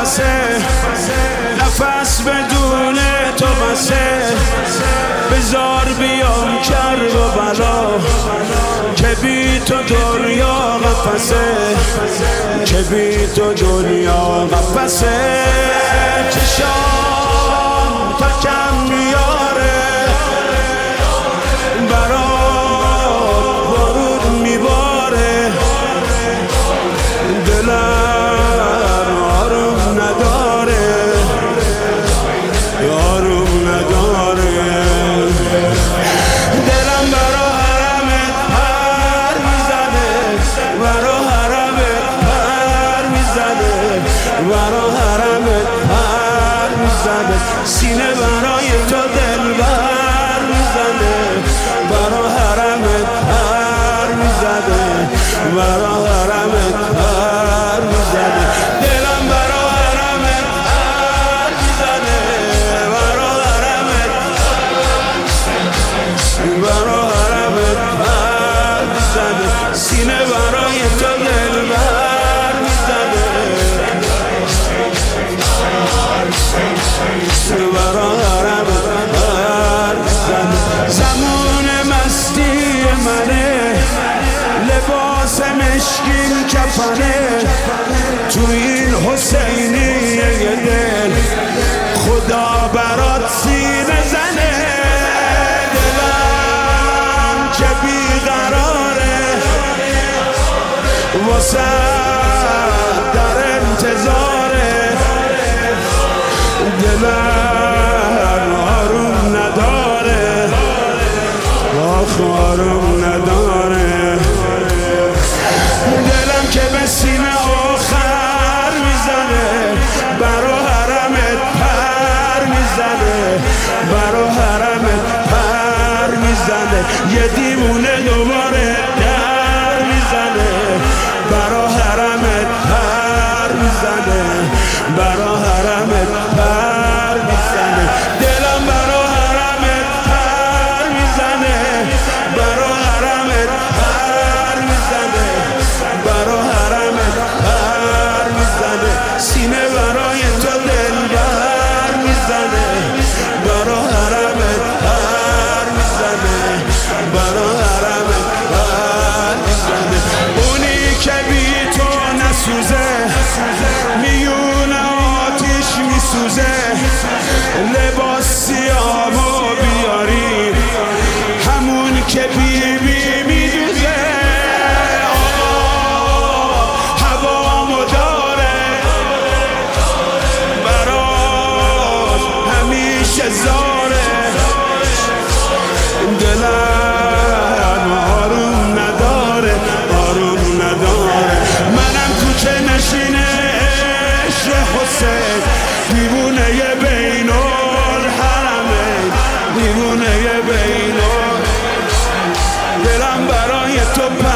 نفسه، نفس بدون تو بسه. بذار بیام کرب و بلا، که بی تو دنیا قفسه، که بی تو دنیا قفسه. چشام تا کم میاره، برات بارون میباره. دلم آروم نداره، آروم نداره. دلم برا حرمت پر میزنه، برا حرمت پر میزنه، برا حرمت پر میزنه. سینه برای تو دلبر میزنه، برا حرمت پر میزنه، برا حرمت پر میزنه. دلم برا حرمت پر میزنه، برا حرمت، برا حرمت پر میزنه. سینه برای تو دلبر میزنه، برا حرمت پر میزنه. زمان مستی منه، لباس مشکین کفنه. تو این حسینی دل خدا برات سینه زنه. دلم که بیقراره، واسه در انتظاره. دلم آروم نداره، آخ آروم نداره. دلم که به سینه آخر میزنه، برا حرمت پر میزنه، برا حرمت پر میزنه. یه دیوونه دوباره در میزنه، برا حرمت پر میزنه، برا حرمت پر میزنه. دلم برا حرمت پر میزنه، برا حرمت پر میزنه، برا حرمت پر میزنه. سینه برای تو دلبر میزنه، برا حرمت پر میزنه، برا حرمت پر میزنه. اونی که بی تو نسوزه، میون آتیش میسوزه. لباس سیاهو بیاری، همون که بی بی میدوزه. هوامو داره، برات همیشه زاره. دلم آروم نداره، آروم نداره. منم کوچه نشینه عشق حسین، دیوونه بین الحرمین، دیوونه بین. دلم برای تو